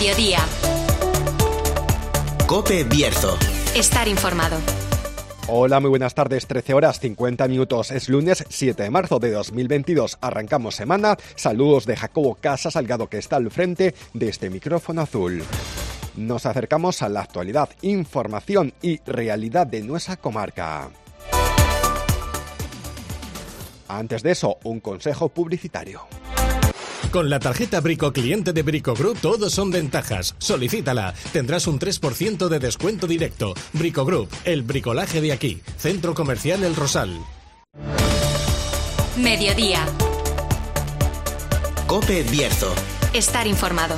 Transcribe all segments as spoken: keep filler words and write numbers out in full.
Mediodía. COPE Bierzo. Estar informado. Hola, muy buenas tardes, trece horas cincuenta minutos, es lunes siete de marzo de dos mil veintidós, arrancamos semana, saludos de Jacobo Casa Salgado que está al frente de este micrófono azul. Nos acercamos a la actualidad, información y realidad de nuestra comarca. Antes de eso, un consejo publicitario. Con la tarjeta Brico Cliente de Brico Group todos son ventajas. Solicítala. Tendrás un tres por ciento de descuento directo. Brico Group, el bricolaje de aquí. Centro Comercial El Rosal. Mediodía. COPE Bierzo. Estar informado.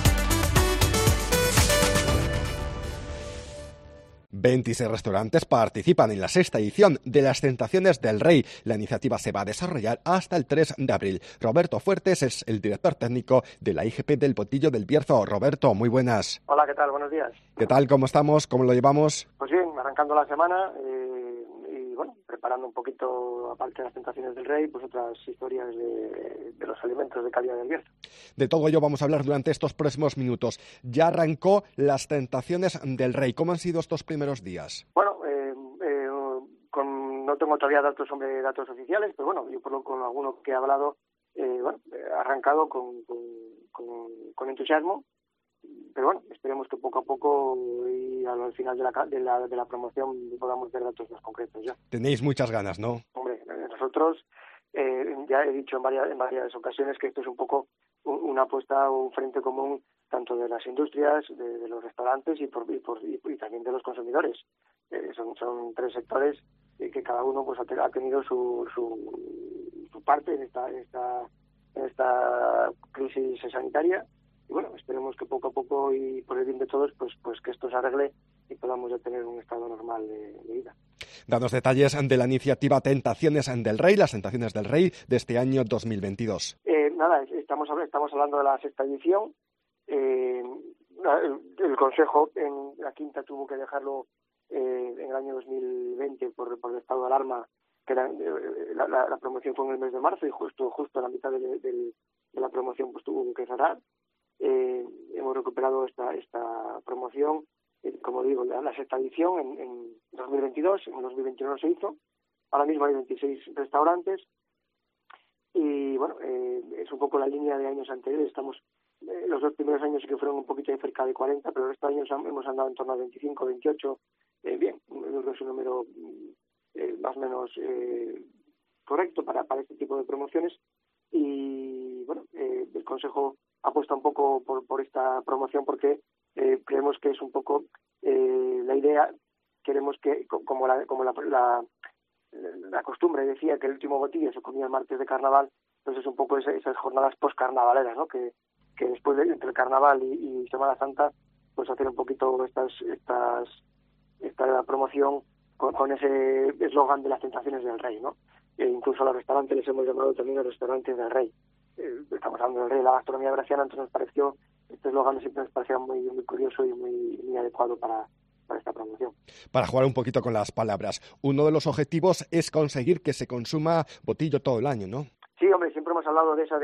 veintiséis restaurantes participan en la sexta edición de las Tentaciones del Rey. La iniciativa se va a desarrollar hasta el tres de abril. Roberto Fuertes es el director técnico de la I G P del Botillo del Bierzo. Roberto, muy buenas. Hola, ¿qué tal? Buenos días. ¿Qué tal? ¿Cómo estamos? ¿Cómo lo llevamos? Pues bien, arrancando la semana eh, y bueno, preparando un poquito, aparte de las Tentaciones del Rey, pues otras historias de, de los alimentos de calidad del Bierzo. De todo ello vamos a hablar durante estos próximos minutos. Ya arrancó las Tentaciones del Rey. ¿Cómo han sido estos primeros días? Bueno, eh, eh, con, no tengo todavía datos sobre datos oficiales, pero bueno, yo por lo, con alguno que he hablado, eh, bueno, he arrancado con, con, con, con entusiasmo, pero bueno, esperemos que poco a poco y al final de la, de la, de la promoción podamos ver datos más concretos ya. Tenéis muchas ganas, ¿no? Hombre, nosotros eh, ya he dicho en varias, en varias ocasiones que esto es un poco una apuesta o un frente común tanto de las industrias, de, de los restaurantes y, por, y, por, y, y también de los consumidores. Eh, son, son tres sectores eh, que cada uno pues ha, ha tenido su, su, su parte en esta, en esta en esta crisis sanitaria. Y bueno, esperemos que poco a poco y por el bien de todos, pues pues que esto se arregle y podamos ya tener un estado normal de, de vida. Danos detalles de la iniciativa Tentaciones del Rey, las Tentaciones del Rey de este año dos mil veintidós. Eh, nada, estamos estamos hablando de la sexta edición. Eh, el, el Consejo en la quinta tuvo que dejarlo eh, en el año dos mil veinte por, por el estado de alarma, que era, eh, la, la, la promoción fue en el mes de marzo y justo justo a la mitad de, de, de la promoción pues tuvo que cerrar. Eh, hemos recuperado esta esta promoción, eh, como digo, la, la sexta edición en, en dos mil veintidós, en dos mil veintiuno se hizo. Ahora mismo hay veintiséis restaurantes y bueno, eh, es un poco la línea de años anteriores. Estamos eh, los dos primeros años sí que fueron un poquito de cerca de cuarenta, pero estos años hemos andado en torno a veinticinco, veintiocho. Eh, bien, creo que es un número eh, más o menos eh, correcto para, para este tipo de promociones. Y bueno, eh, el Consejo apuesta un poco por, por esta promoción porque eh, creemos que es un poco eh, la idea. Queremos que, como la como la, la, la costumbre decía que el último botillo se comía el martes de carnaval, entonces es un poco esa, esas jornadas post-carnavaleras, ¿no? Que, que después de entre el carnaval y, y Semana Santa, pues hacer un poquito estas estas esta promoción con, con ese eslogan de las Tentaciones del Rey, ¿no? E incluso a los restaurantes les hemos llamado también los restaurantes del Rey. Eh, estamos hablando del Rey de la gastronomía brasileña, entonces nos pareció, este eslogan siempre nos parecía muy, muy curioso y muy, muy adecuado para, para esta promoción. Para jugar un poquito con las palabras, uno de los objetivos es conseguir que se consuma botillo todo el año, ¿no? Sí, hombre, siempre hemos hablado de esa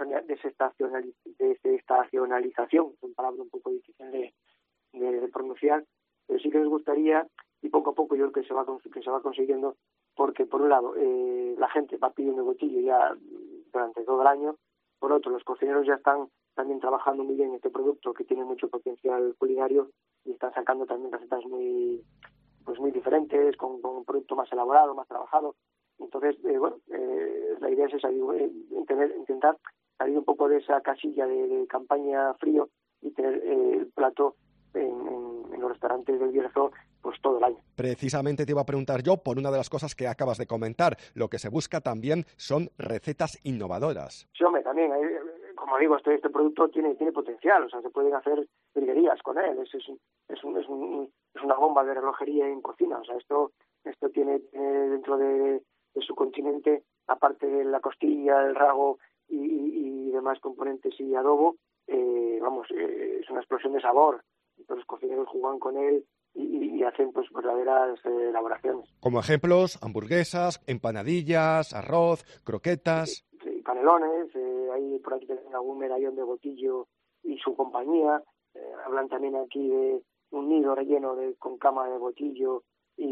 desestacionalización, es una palabra un poco difícil de, de, de pronunciar, pero sí que nos gustaría, y poco a poco yo creo que se va, que se va consiguiendo, porque por un lado eh, la gente va pidiendo botillo ya durante todo el año, por otro los cocineros ya están también trabajando muy bien este producto que tiene mucho potencial culinario y están sacando también recetas muy pues muy diferentes, con, con un producto más elaborado, más trabajado. Entonces, eh, bueno, eh, la idea es esa, eh, tener, intentar salir un poco de esa casilla de, de campaña frío y tener eh, el plato en, en, en los restaurantes del Bierzo pues todo el año. Precisamente te iba a preguntar yo por una de las cosas que acabas de comentar. Lo que se busca también son recetas innovadoras. Sí, hombre, también, eh, como digo, este, este producto tiene tiene potencial, o sea, se pueden hacer virguerías con él, es, es, es, un, es, un, es una bomba de relojería en cocina, o sea, esto esto tiene, tiene dentro de, de su continente, aparte de la costilla, el rago y, y, y demás componentes y adobo, eh, vamos, eh, es una explosión de sabor. Los cocineros juegan con él y, y hacen pues verdaderas eh, elaboraciones. Como ejemplos, hamburguesas, empanadillas, arroz, croquetas. Sí, sí, canelones, eh, hay por aquí también algún medallón de botillo y su compañía, eh, hablan también aquí de un nido relleno de con cama de botillo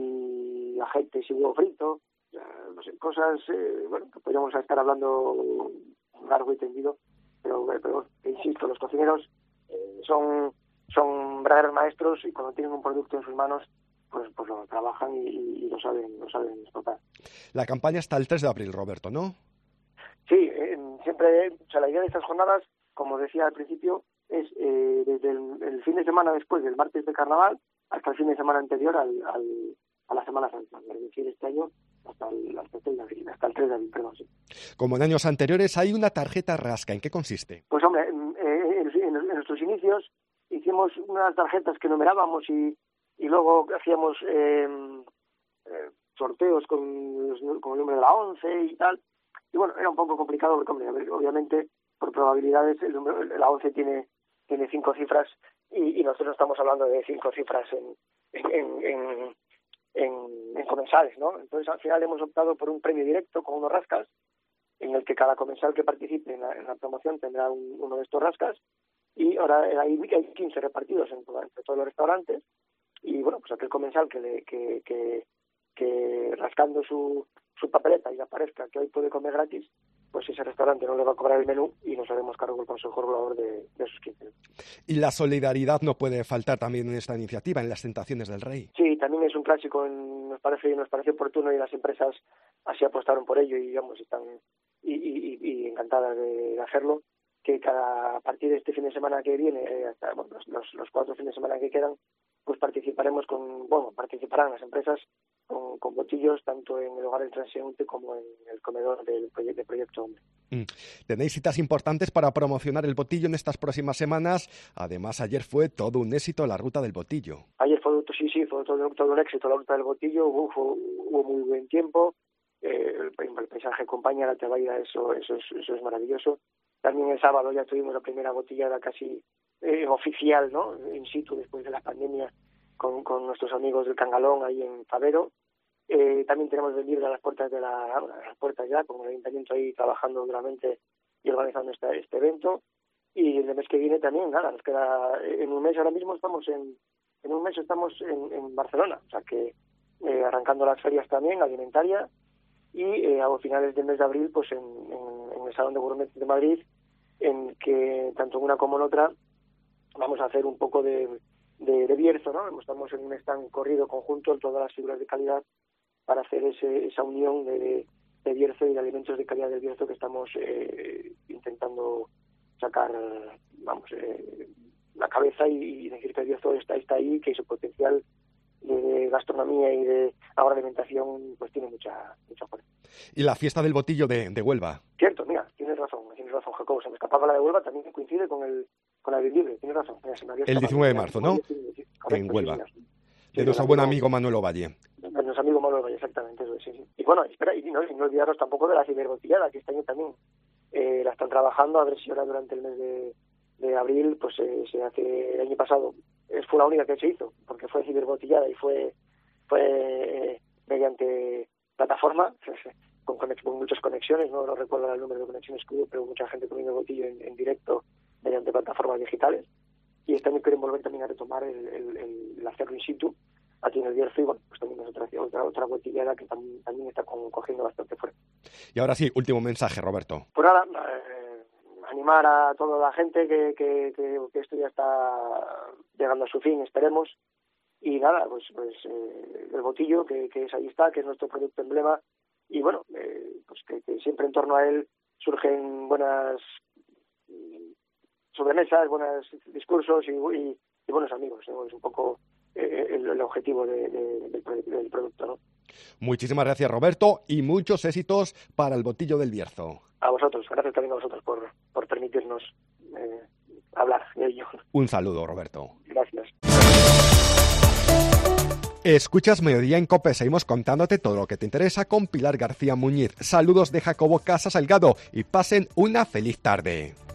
y ajetes y huevo frito, no sé, cosas eh, bueno, que podríamos estar hablando largo y tendido, pero, pero insisto, los cocineros eh, son son verdaderos maestros y cuando tienen un producto en sus manos pues pues lo trabajan y, y lo saben lo saben explotar. La campaña está el tres de abril, Roberto, ¿no? Sí, eh, siempre, o sea, la idea de estas jornadas, como decía al principio, es eh, desde el, el fin de semana después del martes de Carnaval hasta el fin de semana anterior al, al a la Semana Santa, es decir, este año hasta el, hasta el tres de abril, hasta el tres de abril, perdón, sí. Como en años anteriores, hay una tarjeta rasca. ¿En qué consiste? Pues hombre, eh, en, en, en nuestros inicios hicimos unas tarjetas que numerábamos y, y luego hacíamos eh, eh, sorteos con, los, con el número de la once y tal. Y bueno, era un poco complicado porque, hombre, obviamente, por probabilidades, el número, la once tiene tiene cinco cifras y, y nosotros estamos hablando de cinco cifras en en, en, en, en comensales, ¿no? Entonces, al final hemos optado por un premio directo con unos rascas, en el que cada comensal que participe en la, en la promoción tendrá un, uno de estos rascas, y ahora hay, hay quince repartidos en toda, entre todos los restaurantes, y bueno, pues aquel comensal que, le, que, que, que rascando su, su papeleta y le aparezca que hoy puede comer gratis, pues ese restaurante no le va a cobrar el menú y nos haremos cargo del Consejo Regulador de, de esos quince. Y la solidaridad no puede faltar también en esta iniciativa, en las tentaciones del rey. Sí, también es un clásico, en, nos parece nos parece oportuno y las empresas así apostaron por ello y digamos están y, y, y encantadas de, de hacerlo, que cada a partir de este fin de semana que viene, hasta bueno, los, los, los cuatro fines de semana que quedan, pues participaremos con, bueno, participarán las empresas con, con botillos tanto en el hogar del transeúnte como en el comedor del proyecto, del proyecto Hombre. Mm. Tenéis citas importantes para promocionar el botillo en estas próximas semanas. Además, ayer fue todo un éxito la ruta del botillo. Ayer fue, sí, sí, fue todo, todo un éxito la ruta del botillo, hubo, fue, hubo muy buen tiempo, eh, el, el paisaje acompaña la tebaida, eso, eso, es, eso es maravilloso. También el sábado ya tuvimos la primera botillada casi eh, oficial, ¿no? In situ después de la pandemia con, con nuestros amigos del Cangalón ahí en Favero. Eh, también tenemos vendidas a las puertas de la a las puertas ya con el ayuntamiento ahí trabajando duramente y organizando este, este evento. Y el mes que viene también, nada, nos queda en un mes, ahora mismo estamos en en un mes estamos en, en Barcelona, o sea que eh, arrancando las ferias también alimentarias. Y eh, a finales del mes de abril, pues en, en, en el Salón de Gourmet de Madrid, en que tanto en una como en otra vamos a hacer un poco de, de, de Bierzo, ¿no? Estamos en un stand corrido conjunto en todas las figuras de calidad para hacer ese, esa unión de, de Bierzo y de alimentos de calidad del Bierzo que estamos eh, intentando sacar, vamos, eh, la cabeza y, y decir que el Bierzo está, está ahí, que su potencial de gastronomía y de agroalimentación pues tiene mucha mucha fuerza. Y la fiesta del botillo de, de Huelva. Cierto, mira, tienes razón, tienes razón, Jacobo, se me escapaba la de Huelva, también coincide con el con la de Libre, tienes razón. Mira, se me había el diecinueve de marzo, ¿no? Correcto, en Huelva. Sí, de nuestro buen amigo Manuel Ovalle. De nuestro amigo Manuel Ovalle, exactamente, eso, sí, sí. Y bueno, espera, y no, y no olvidaros tampoco de la ciberbotillada, que este año también eh, la están trabajando, a ver si ahora durante el mes de, de abril, pues eh, se hace, el año pasado, fue la única que se hizo, porque fue ciberbotillada y fue fue eh, mediante plataforma, con, conex, con muchas conexiones, no, no recuerdo el número de conexiones que hubo, pero mucha gente comiendo botillo en, en directo mediante plataformas digitales. Y este año quieren volver también a retomar el, el, el, el hacerlo in situ aquí en el Bierzo, y bueno, pues también es otra, otra, otra botillada que tam, también está con, cogiendo bastante fuerza. Y ahora sí, último mensaje, Roberto. Pues nada, eh, animar a toda la gente que, que, que, que esto ya está llegando a su fin, esperemos. Y nada, pues pues eh, el botillo, que, que es ahí está, que es nuestro producto emblema, y bueno, eh, pues que, que siempre en torno a él surgen buenas sobremesas, buenos discursos y, y, y buenos amigos, ¿no? Es un poco eh, el, el objetivo de, de, del, del producto, ¿no? Muchísimas gracias, Roberto, y muchos éxitos para el botillo del Bierzo. A vosotros, gracias también a vosotros por, por permitirnos eh, hablar de ello. Un saludo, Roberto. Gracias. Escuchas Mediodía en COPE, seguimos contándote todo lo que te interesa con Pilar García Muñiz. Saludos de Jacobo Casa Salgado y pasen una feliz tarde.